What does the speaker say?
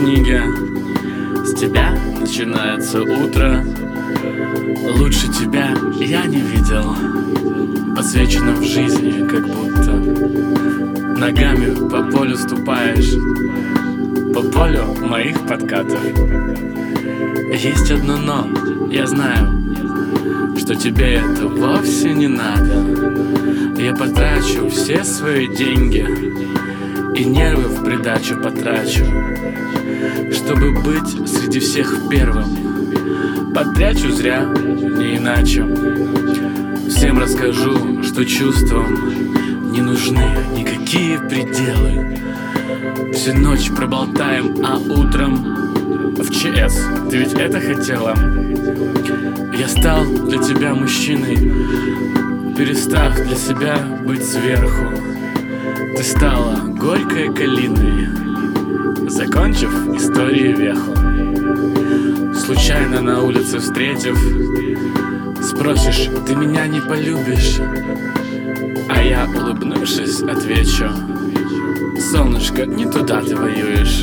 книге. С тебя начинается утро. Лучше тебя я не видел. Подсвечено в жизни, как будто ногами по полю ступаешь, по полю моих подкатов. Есть одно но, я знаю, что тебе это вовсе не надо. Я потрачу все свои деньги и нервы в придачу потрачу, чтобы быть среди всех первым. Потрачу зря, не иначе. Всем расскажу, что чувствам не нужны никакие пределы. Всю ночь проболтаем, а утром в ЧС. Ты ведь это хотела? Я стал для тебя мужчиной, перестав для себя быть сверху. Ты стала горькой калиной, закончив истории веху. Случайно на улице встретив, спросишь, ты меня не полюбишь? А я, улыбнувшись, отвечу: солнышко, не туда ты воюешь.